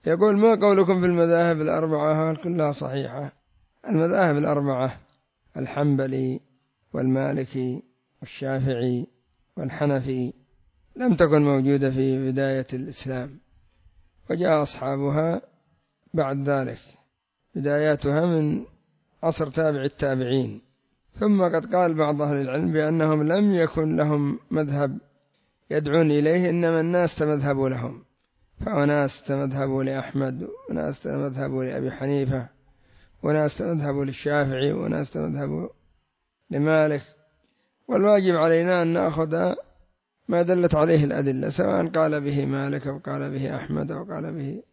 يقول: ما قولكم في المذاهب الأربعة؟ هل كلها صحيحة؟ المذاهب الأربعة الحنبلي والمالكي والشافعي والحنفي لم تكن موجودة في بداية الإسلام، وجاء أصحابها بعد ذلك، بداياتها من عصر تابع التابعين. ثم قد قال بعض أهل العلم بأنهم لم يكن لهم مذهب يدعون إليه، إنما الناس تمذهبوا لهم، فناس تمذهبوا لأحمد، وناس تمذهبوا لأبي حنيفة، وناس تمذهبوا للشافعي، وناس تمذهبوا لمالك. والواجب علينا أن نأخذ ما دلت عليه الأدلة، سواء قال به مالك أو قال به أحمد أو قال به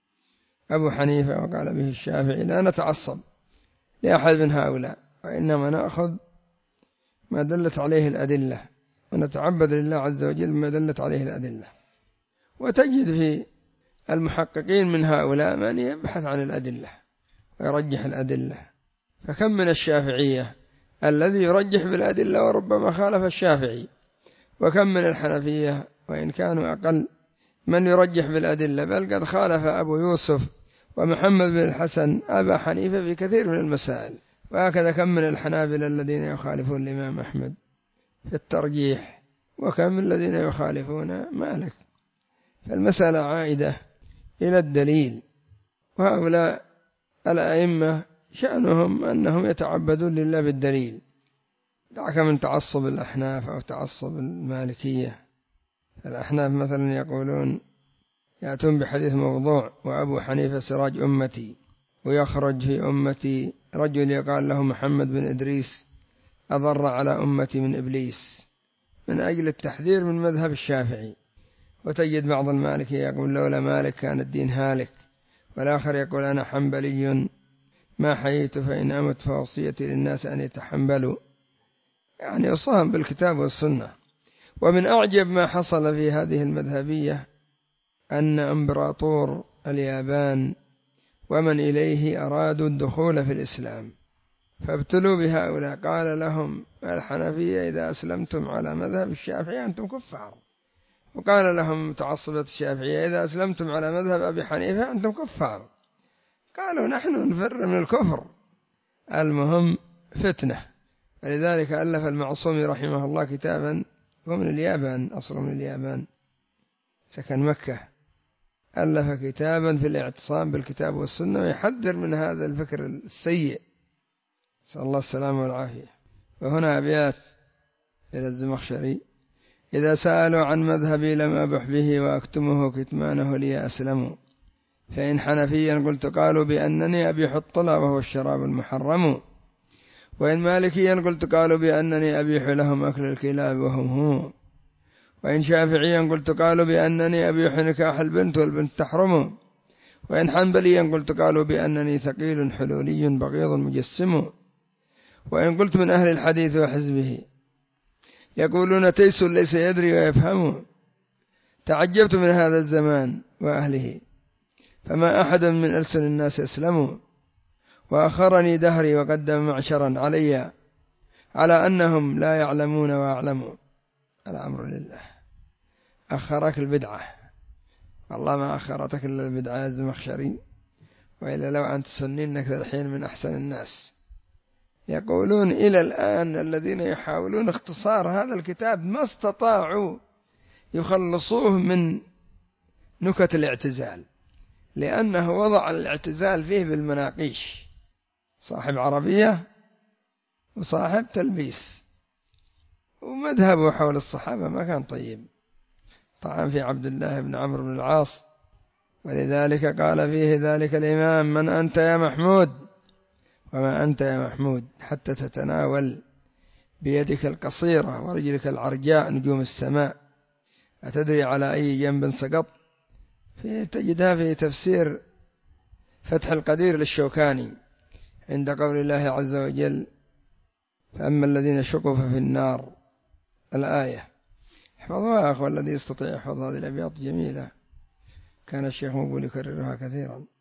أبو حنيفة أو قال به الشافعي، لا نتعصب لأحد من هؤلاء، وإنما نأخذ ما دلت عليه الأدلة، ونتعبد لله عز وجل بما دلت عليه الأدلة. وتجد في المحققين من هؤلاء من يبحث عن الأدلة ويرجح الأدلة، فكم من الشافعية الذي يرجح بالأدلة وربما خالف الشافعي، وكم من الحنفية وإن كانوا أقل من يرجح بالأدلة، بل قد خالف أبو يوسف ومحمد بن الحسن أبا حنيفة في كثير من المسائل. وهكذا كم من الحنابلة الذين يخالفون الإمام أحمد في الترجيح، وكم من الذين يخالفون مالك. فالمسألة عائدة إلى الدليل، وهؤلاء الأئمة شأنهم أنهم يتعبدون لله بالدليل. دعك من تعصب الأحناف أو تعصب المالكية. الأحناف مثلا يقولون، يأتون بحديث موضوع: وأبو حنيفة سراج أمتي، ويخرج في أمتي رجل يقال له محمد بن إدريس أضر على أمتي من إبليس، من أجل التحذير من مذهب الشافعي. وتجد بعض المالكية يقول: لولا مالك كان الدين هالك. والآخر يقول: أنا حنبلي ما حييت، فإن أمت فوصيتي للناس أن يتحنبلوا، يعني يصهم بالكتاب والسنة. ومن أعجب ما حصل في هذه المذهبية أن إمبراطور اليابان ومن إليه أرادوا الدخول في الإسلام، فابتلوا بهؤلاء، قال لهم الحنفية: إذا أسلمتم على مذهب الشافعي أنتم كفار. وقال لهم متعصبة الشافعية: إذا أسلمتم على مذهب أبي حنيفة أنتم كفار. قالوا: نحن نفر من الكفر، المهم فتنة. فلذلك ألف المعصومي رحمه الله كتابا، ومن اليابان، أصله من اليابان، سكن مكة، ألف كتابا في الاعتصام بالكتاب والسنة، ويحذر من هذا الفكر السيء، نسأل الله السلامة والعافية. وهنا أبيات إلى الزمخشري: إذا سألوا عن مذهبي لم أبح به، وأكتمه كتمانه لي أسلم. فإن حنفيا قلت قالوا بأنني أبيح الطلا وهو الشراب المحرم، وإن مالكيا قلت قالوا بأنني أبيح لهم أكل الكلاب وهم هم، وإن شافعيا قلت قالوا بأنني أبيح نكاح البنت والبنت تحرم، وإن حنبليا قلت قالوا بأنني ثقيل حلولي بغيض مجسم، وإن قلت من أهل الحديث وحزبه يقولون تيس ليس يدري ويفهم. تعجبت من هذا الزمان وأهله، فما أحد من ألسن الناس يسلم، وأخرني دهري وقدم معشرا علي، على أنهم لا يعلمون وأعلموا. الأمر لله. أخرك البدعة، والله ما أخرتك إلا البدعة يا الزمخشري، وإلا لو أنت سني إنك الحين من أحسن الناس. يقولون إلى الآن الذين يحاولون اختصار هذا الكتاب ما استطاعوا يخلصوه من نكت الاعتزال، لأنه وضع الاعتزال فيه بالمناقيش، صاحب عربية وصاحب تلبيس، ومذهبه حول الصحابة ما كان طيب، طعن في عبد الله بن عمرو بن العاص. ولذلك قال فيه ذلك الإمام: من أنت يا محمود؟ وما أنت يا محمود حتى تتناول بيدك القصيرة ورجلك العرجاء نجوم السماء، أتدري على أي جنب سقط؟ تجدها في تفسير فتح القدير للشوكاني عند قول الله عز وجل: فأما الذين شقوا ففي النار، الآية. احفظوها يا أخوة، الذي يستطيع يحفظ هذه الأبيات جميلة، كان الشيخ مقبول يكررها كثيرا.